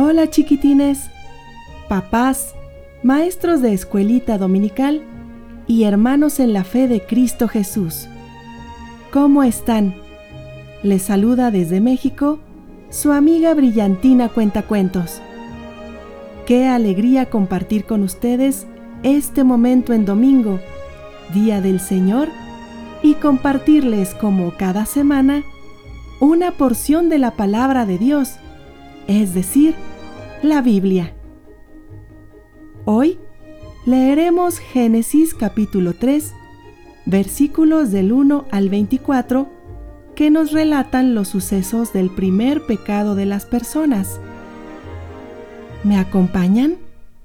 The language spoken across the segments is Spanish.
Hola chiquitines, papás, maestros de escuelita dominical y hermanos en la fe de Cristo Jesús. ¿Cómo están? Les saluda desde México su amiga Brillantina Cuentacuentos. Qué alegría compartir con ustedes este momento en domingo, Día del Señor, y compartirles como cada semana una porción de la palabra de Dios, es decir, la Biblia. Hoy leeremos Génesis capítulo 3, versículos del 1 al 24, que nos relatan los sucesos del primer pecado de las personas. ¿Me acompañan?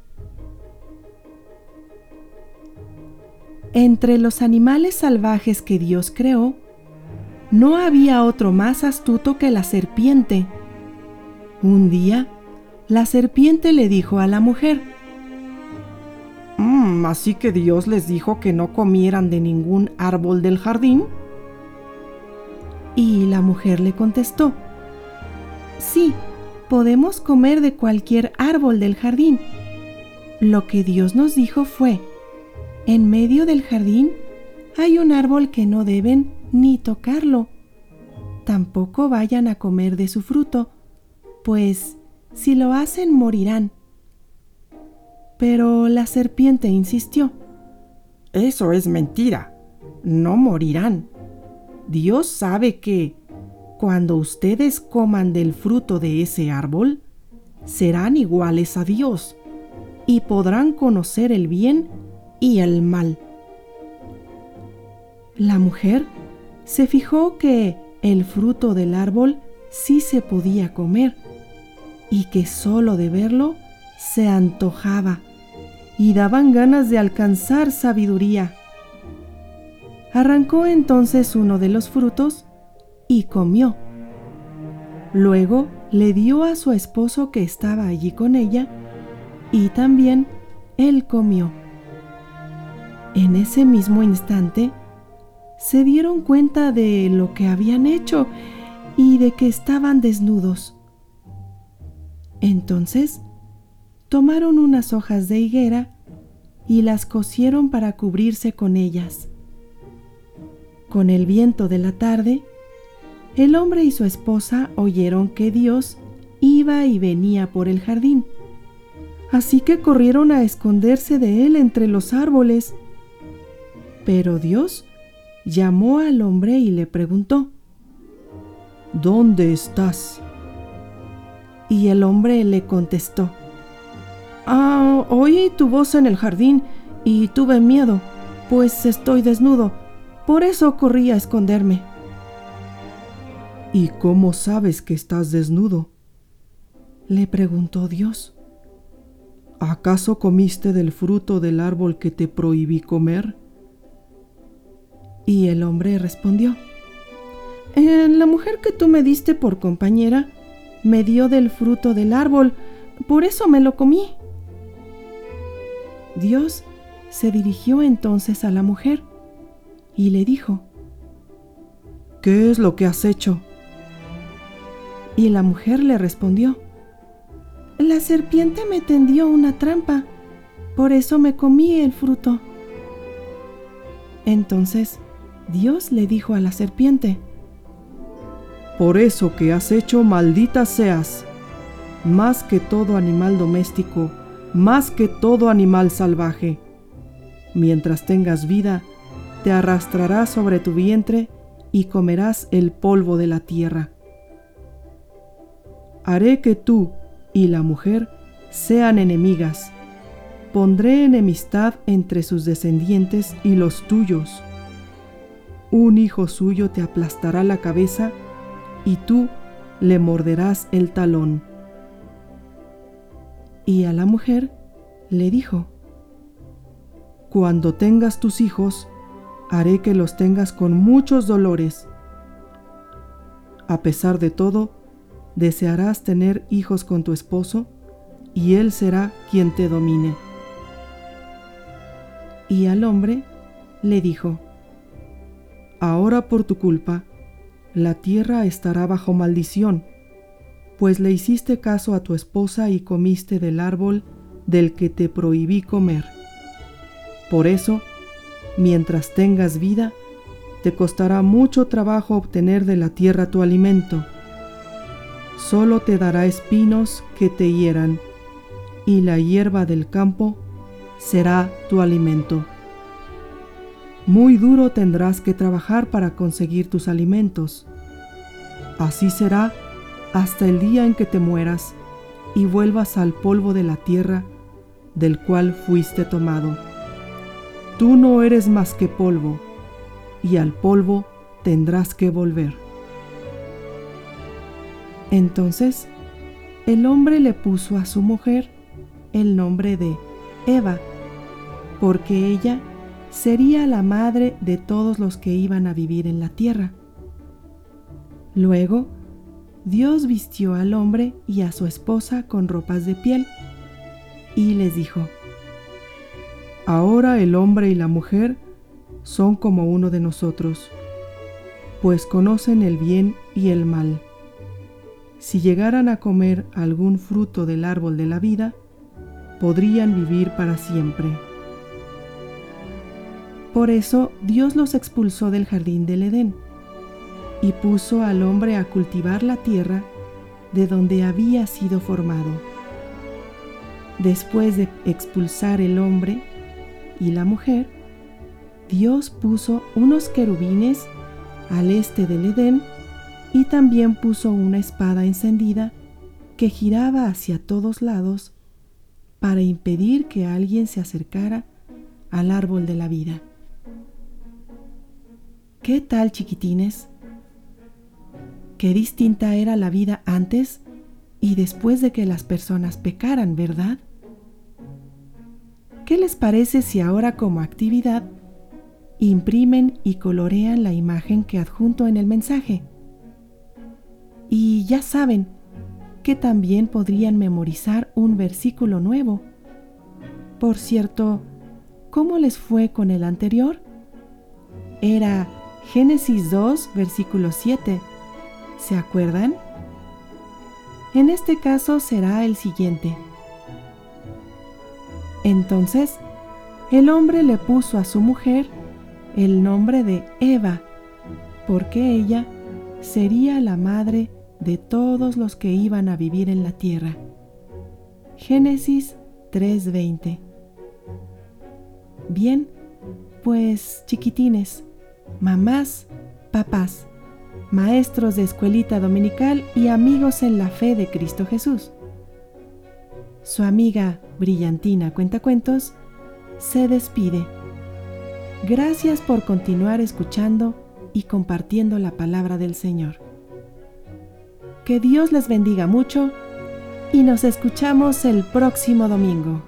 Entre los animales salvajes que Dios creó, no había otro más astuto que la serpiente. Un día, la serpiente le dijo a la mujer: ¿Así que Dios les dijo que no comieran de ningún árbol del jardín? Y la mujer le contestó: sí, podemos comer de cualquier árbol del jardín. Lo que Dios nos dijo fue: en medio del jardín hay un árbol que no deben ni tocarlo. Tampoco vayan a comer de su fruto, pues si lo hacen morirán. Pero la serpiente insistió: Eso es mentira, no morirán. Dios sabe que cuando ustedes coman del fruto de ese árbol, serán iguales a Dios y podrán conocer el bien y el mal. La mujer se fijó que el fruto del árbol sí se podía comer y que solo de verlo se antojaba y daban ganas de alcanzar sabiduría. Arrancó entonces uno de los frutos y comió. Luego le dio a su esposo que estaba allí con ella y también él comió. En ese mismo instante se dieron cuenta de lo que habían hecho y de que estaban desnudos. Entonces tomaron unas hojas de higuera y las cosieron para cubrirse con ellas. Con el viento de la tarde, el hombre y su esposa oyeron que Dios iba y venía por el jardín, así que corrieron a esconderse de él entre los árboles. Pero Dios llamó al hombre y le preguntó: ¿Dónde estás? Y el hombre le contestó: Oí tu voz en el jardín y tuve miedo, pues estoy desnudo, por eso corrí a esconderme. ¿Y cómo sabes que estás desnudo?, le preguntó Dios. ¿Acaso comiste del fruto del árbol que te prohibí comer? Y el hombre respondió: la mujer que tú me diste por compañera me dio del fruto del árbol, por eso me lo comí. Dios se dirigió entonces a la mujer y le dijo: ¿qué es lo que has hecho? Y la mujer le respondió: la serpiente me tendió una trampa, por eso me comí el fruto. Entonces Dios le dijo a la serpiente: por eso que has hecho, maldita seas, más que todo animal doméstico, más que todo animal salvaje. Mientras tengas vida, te arrastrarás sobre tu vientre y comerás el polvo de la tierra. Haré que tú y la mujer sean enemigas. Pondré enemistad entre sus descendientes y los tuyos. Un hijo suyo te aplastará la cabeza y tú le morderás el talón. Y a la mujer le dijo: cuando tengas tus hijos, haré que los tengas con muchos dolores. A pesar de todo, desearás tener hijos con tu esposo, y él será quien te domine. Y al hombre le dijo: ahora por tu culpa, la tierra estará bajo maldición. pues le hiciste caso a tu esposa y comiste del árbol del que te prohibí comer. Por eso, mientras tengas vida, te costará mucho trabajo obtener de la tierra tu alimento. Solo te dará espinos que te hieran, y la hierba del campo será tu alimento. Muy duro tendrás que trabajar para conseguir tus alimentos. Así será hasta el día en que te mueras y vuelvas al polvo de la tierra del cual fuiste tomado. Tú no eres más que polvo, y al polvo tendrás que volver. Entonces, el hombre le puso a su mujer el nombre de Eva, porque ella sería la madre de todos los que iban a vivir en la tierra. Luego, Dios vistió al hombre y a su esposa con ropas de piel, y les dijo: Ahora el hombre y la mujer son como uno de nosotros, pues conocen el bien y el mal. Si llegaran a comer algún fruto del árbol de la vida, podrían vivir para siempre. Por eso Dios los expulsó del jardín del Edén y puso al hombre a cultivar la tierra de donde había sido formado. Después de expulsar el hombre y la mujer, Dios puso unos querubines al este del Edén y también puso una espada encendida que giraba hacia todos lados para impedir que alguien se acercara al árbol de la vida. ¿Qué tal, chiquitines? Qué distinta era la vida antes y después de que las personas pecaran, ¿verdad? ¿Qué les parece si ahora como actividad imprimen y colorean la imagen que adjunto en el mensaje? Y ya saben que también podrían memorizar un versículo nuevo. Por cierto, ¿cómo les fue con el anterior? Era Génesis 2, versículo 7. ¿Se acuerdan? En este caso será el siguiente. Entonces, el hombre le puso a su mujer el nombre de Eva, porque ella sería la madre de todos los que iban a vivir en la tierra. Génesis 3:20. Bien, pues chiquitines, mamás, papás, maestros de escuelita dominical y amigos en la fe de Cristo Jesús. Su amiga Brillantina Cuentacuentos se despide. Gracias por continuar escuchando y compartiendo la palabra del Señor. Que Dios les bendiga mucho y nos escuchamos el próximo domingo.